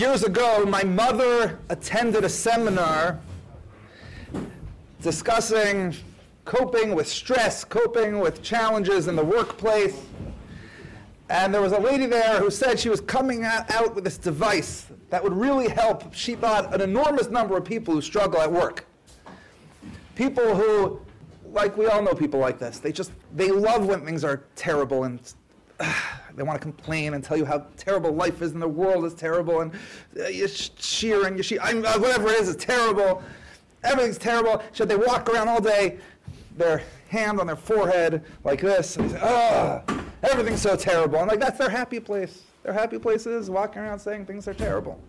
Years ago, my mother attended a seminar discussing coping with stress, coping with challenges in the workplace. And there was a lady there who said she was coming out with this device that would really help, she thought, an enormous number of people who struggle at work. People who, like we all know people like this, they love when things are terrible and they want to complain and tell you how terrible life is and the world is terrible and whatever it is terrible. Everything's terrible. So they walk around all day, their hand on their forehead like this, and they say, everything's so terrible. And that's their happy place. Their happy place is walking around saying things are terrible.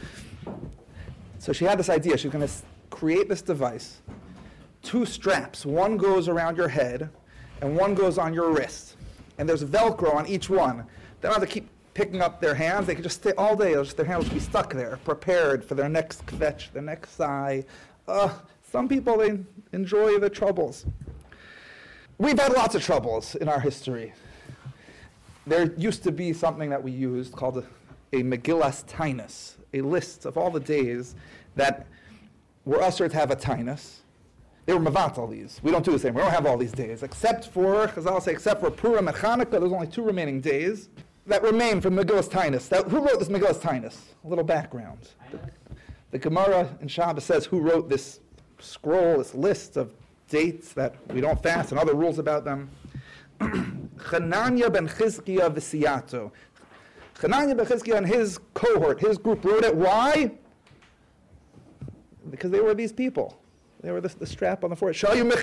So she had this idea. She was going to create this device. 2 straps. One goes around your head, and one goes on your wrist. And there's Velcro on each one. They don't have to keep picking up their hands. They can just stay all day. Their hands will be stuck there, prepared for their next kvetch, their next sigh. Some people, they enjoy the troubles. We've had lots of troubles in our history. There used to be something that we used called a Megillas Tainus, a list of all the days that were usher to have a Tainus. They were mevatel these. We don't do the same. We don't have all these days, except for Purim and Chanukah. There's only 2 remaining days that remain from Megillas Tainus. Who wrote this Megillas Tainus? A little background. The Gemara in Shabbos says who wrote this scroll, this list of dates that we don't fast and other rules about them. Chananya ben Chizkiah v'Siyato. Chananya ben Chizkiah and his cohort, his group wrote it. Why? Because they were these people. They were the strap on the forehead. They loved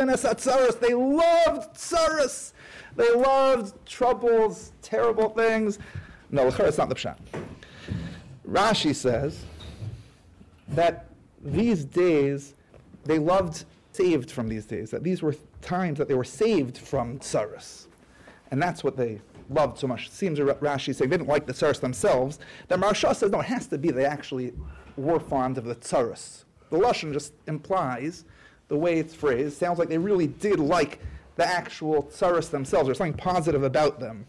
tsaros. They loved troubles, terrible things. No, it's not the pshat. Rashi says that these days, they loved saved from these days, that these were times that they were saved from tsaros. And that's what they loved so much. It seems Rashi saying they didn't like the tsaros themselves. The Maharsha says, no, it has to be they actually were fond of the tsaros. The Lashon just implies, the way it's phrased, sounds like they really did like the actual tsaros themselves. There's something positive about them.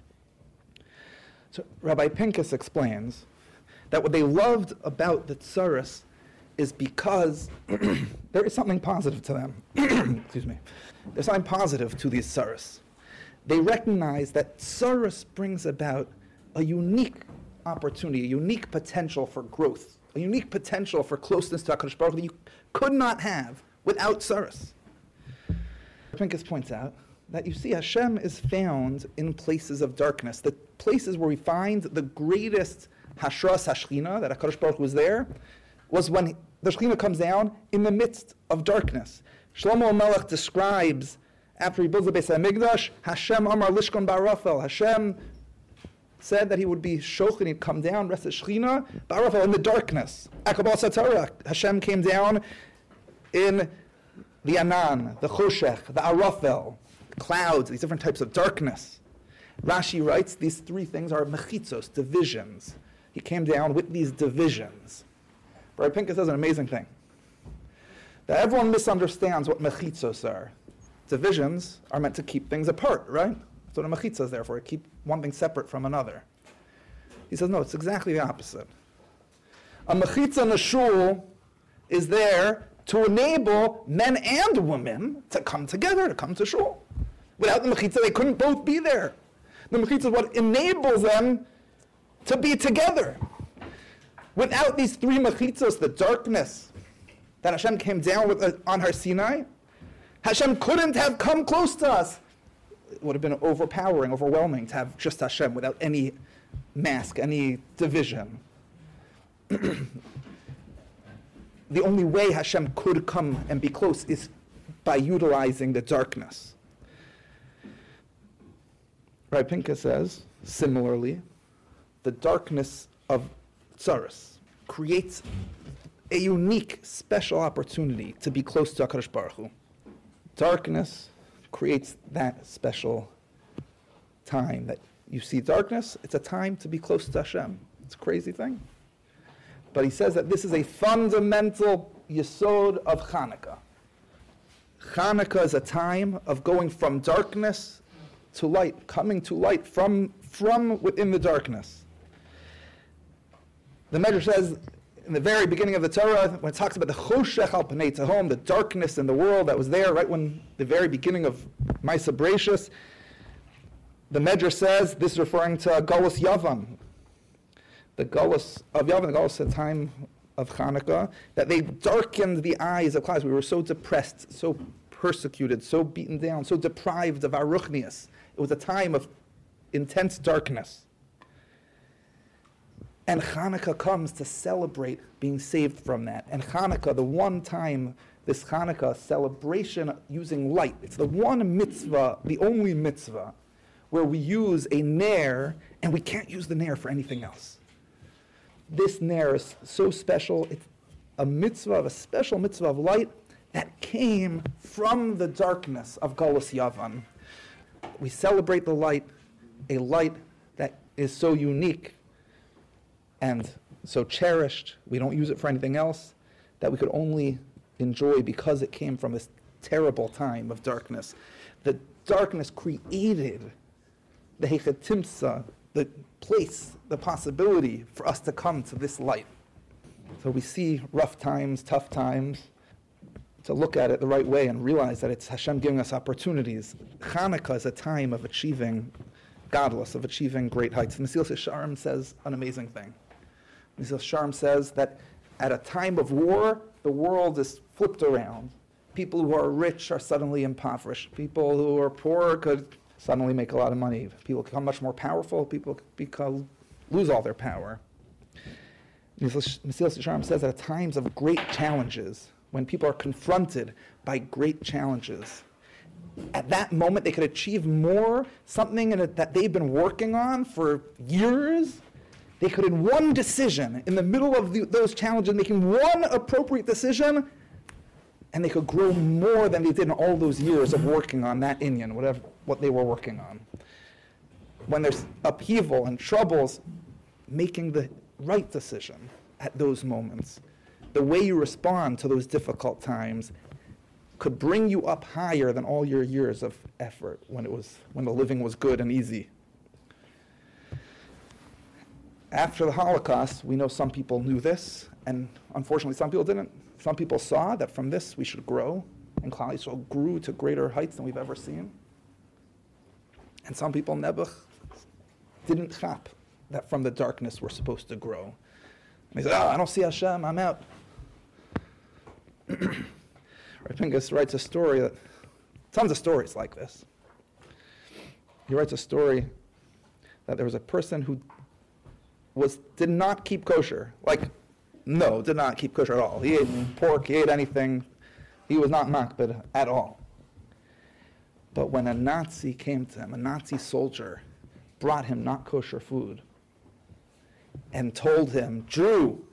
So Rabbi Pincus explains that what they loved about the tsaros is because there is something positive to them. Excuse me. There's something positive to these tsaros. They recognize that tsaros brings about a unique opportunity, a unique potential for growth, a unique potential for closeness to HaKadosh Baruch Hu that you could not have without tsaros. Pincus points out that you see Hashem is found in places of darkness. The places where we find the greatest hashras hashchina, that HaKadosh Baruch Hu was there, was when the Shekhinah comes down in the midst of darkness. Shlomo Melech describes, after he builds the Beis HaMikdash, Hashem Amar Lishkon Ba'arafel. Hashem said that he would be shochin, he'd come down, rest as Shekhinah, Ba'arafel, in the darkness. Akabal Satarah, Hashem came down in the Anan, the Choshech, the Arafel, clouds, these different types of darkness. Rashi writes, these 3 things are mechitzos, divisions. He came down with these divisions. Rabbi Pincus says an amazing thing. That everyone misunderstands what mechitzos are. Divisions are meant to keep things apart, right? That's what a mechitza is there for, to keep one thing separate from another. He says, no, it's exactly the opposite. A mechitza nashul is there to enable men and women to come together, to come to shul. Without the mechitza, they couldn't both be there. The mechitza is what enables them to be together. Without these 3 mechitzos, the darkness that Hashem came down with on Har Sinai, Hashem couldn't have come close to us. It would have been overpowering, overwhelming to have just Hashem without any mask, any division. The only way Hashem could come and be close is by utilizing the darkness. Rabbi Pincus says, similarly, the darkness of tsaros creates a unique, special opportunity to be close to HaKadosh Baruch Hu. Darkness creates that special time that you see darkness. It's a time to be close to Hashem. It's a crazy thing. But he says that this is a fundamental yesod of Chanukah. Chanukah is a time of going from darkness to light, coming to light from within the darkness. The Medrash says, in the very beginning of the Torah, when it talks about the choshech al panei tehom, the darkness in the world that was there right when the very beginning of Maisa Bereshis, the Medrash says, this is referring to Galus Yavan, the Galus of Yavan, the Galus at the time of Hanukkah, that they darkened the eyes of Klal. We were so depressed, so persecuted, so beaten down, so deprived of our ruchnius. It was a time of intense darkness. And Hanukkah comes to celebrate being saved from that. And Hanukkah, the one time, this Hanukkah celebration using light, it's the one mitzvah, the only mitzvah, where we use a ner, and we can't use the ner for anything else. This ner is so special. It's a mitzvah, a special mitzvah of light that came from the darkness of Galus Yavan. We celebrate the light, a light that is so unique and so cherished, we don't use it for anything else, that we could only enjoy because it came from this terrible time of darkness. The darkness created the Hechatimsa, the place, the possibility for us to come to this light. So we see rough times, tough times, to look at it the right way and realize that it's Hashem giving us opportunities. Hanukkah is a time of achieving godless, of achieving great heights. Mesilas Yesharim says an amazing thing. Mesilas Yesharim says that at a time of war, the world is flipped around. People who are rich are suddenly impoverished. People who are poor could suddenly make a lot of money. People become much more powerful. People lose all their power. Mesilas Yesharim says that at times of great challenges, when people are confronted by great challenges, at that moment they could achieve more, something that they've been working on for years. They could, in one decision, in the middle of those challenges, making one appropriate decision, and they could grow more than they did in all those years of working on that inyan, what they were working on. When there's upheaval and troubles, making the right decision at those moments, the way you respond to those difficult times could bring you up higher than all your years of effort when the living was good and easy. After the Holocaust, we know some people knew this, and unfortunately some people didn't. Some people saw that from this we should grow, and Klal Yisrael grew to greater heights than we've ever seen. And some people, Nebuch, didn't chap that from the darkness we're supposed to grow. And they said, I don't see Hashem, I'm out. Rav Pinkus writes a story, tons of stories like this. He writes a story that there was a person who did not keep kosher. Did not keep kosher at all. He ate pork, he ate anything. He was not makbid at all. But when a Nazi came to him, a Nazi soldier, brought him not kosher food and told him, Jew,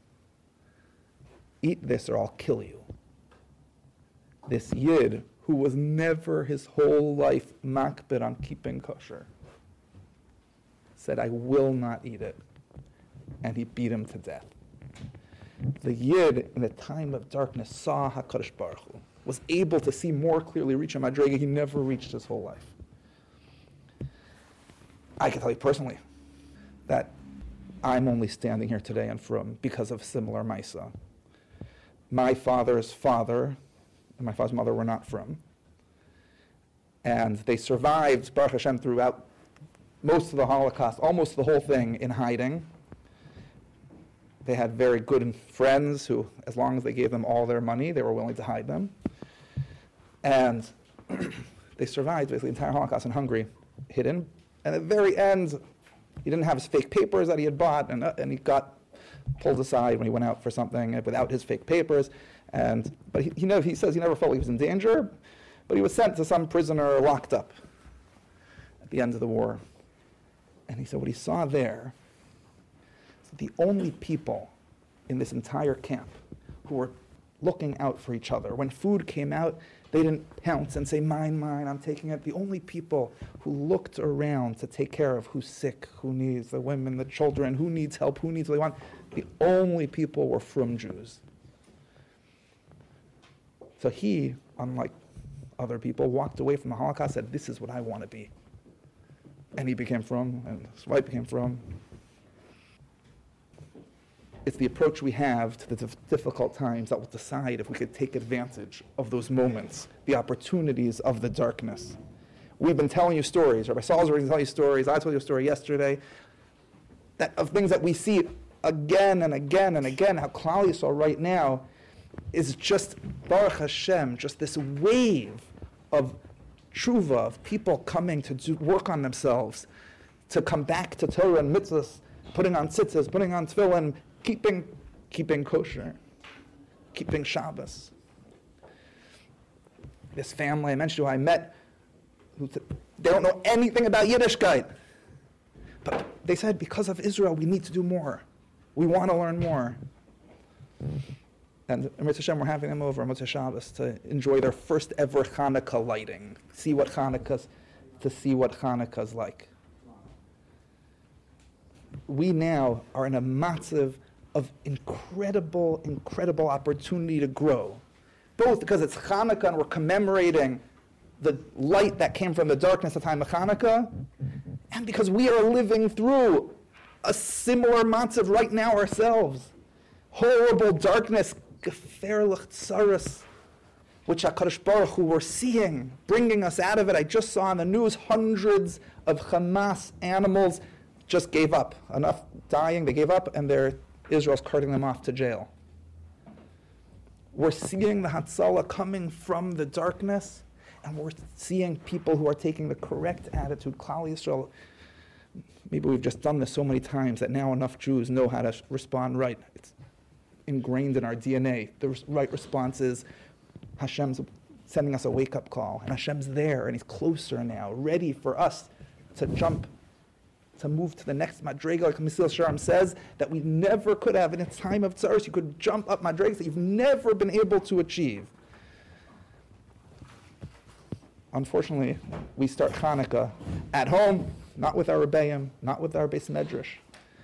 eat this or I'll kill you. This Yid, who was never his whole life makbid on keeping kosher, said, I will not eat it. And he beat him to death. The Yid, in the time of darkness, saw HaKadosh Baruch Hu, was able to see more clearly, reach a madrega he never reached his whole life. I can tell you personally that I'm only standing here today and from because of similar Maisa. My father's father and my father's mother were not from. And they survived, Baruch Hashem, throughout most of the Holocaust, almost the whole thing, in hiding. They had very good friends who, as long as they gave them all their money, they were willing to hide them. And they survived basically the entire Holocaust in Hungary, hidden. And at the very end, he didn't have his fake papers that he had bought, and he got pulled aside when he went out for something without his fake papers. But he says he never felt he was in danger, but he was sent to some prisoner locked up at the end of the war. And he said what he saw there, the only people in this entire camp who were looking out for each other. When food came out, they didn't pounce and say, mine, I'm taking it. The only people who looked around to take care of who's sick, who needs, the women, the children, who needs help, who needs what they want, the only people were from Jews. So he, unlike other people, walked away from the Holocaust, said, this is what I want to be. And he became from, and his wife became from. it's the approach we have to the difficult times that will decide if we could take advantage of those moments, the opportunities of the darkness. We've been telling you stories. Rabbi Salzberg been telling you stories. I told you a story yesterday of things that we see again and again and again. How Klal Yisrael right now is just, Baruch Hashem, just this wave of tshuva, of people coming to work on themselves, to come back to Torah and mitzvahs, putting on tzitzis, putting on tefillin, keeping kosher, keeping Shabbos. This family I mentioned who I met, they don't know anything about Yiddishkeit. But they said, because of Israel, we need to do more. We want to learn more. And Amrit Hashem, we're having them over on Motzei Shabbos to enjoy their first ever Hanukkah lighting, to see what Hanukkah's like. We now are in a matzav of incredible opportunity to grow. Both because it's Hanukkah and we're commemorating the light that came from the darkness at the time of Hanukkah, and because we are living through a similar matzav right now ourselves. Horrible darkness, gefährlich tsaros, which HaKadosh Baruch Hu we're seeing, bringing us out of it. I just saw on the news hundreds of Hamas animals just gave up. Enough dying, they gave up, and Israel's carting them off to jail. We're seeing the Hatzalah coming from the darkness, and we're seeing people who are taking the correct attitude. Klal Yisrael, maybe we've just done this so many times that now enough Jews know how to respond right. It's ingrained in our DNA. The right response is Hashem's sending us a wake-up call, and Hashem's there, and He's closer now, ready for us to jump, to move to the next madrega, like Mesil Sharm says, that we never could have in a time of tzaros. You could jump up madregas that you've never been able to achieve. Unfortunately, we start Hanukkah at home, not with our Rebbeim, not with our Beis Medrash.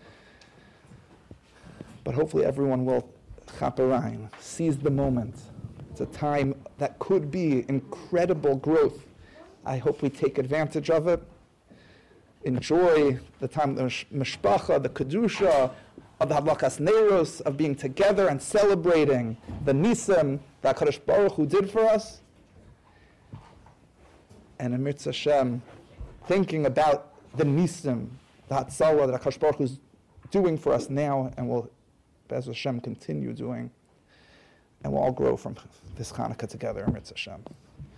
But hopefully everyone will chaperayim, seize the moment. It's a time that could be incredible growth. I hope we take advantage of it. Enjoy the time of the mishpacha, the kedusha, of the hadlakas neiros, of being together and celebrating the nisim that HaKadosh Baruch Hu did for us. And Amrit Hashem, thinking about the nisim, the hatzalah that HaKadosh Baruch Hu is doing for us now, and will, Be'ez Hashem, continue doing, and we'll all grow from this Hanukkah together, Amrit Hashem.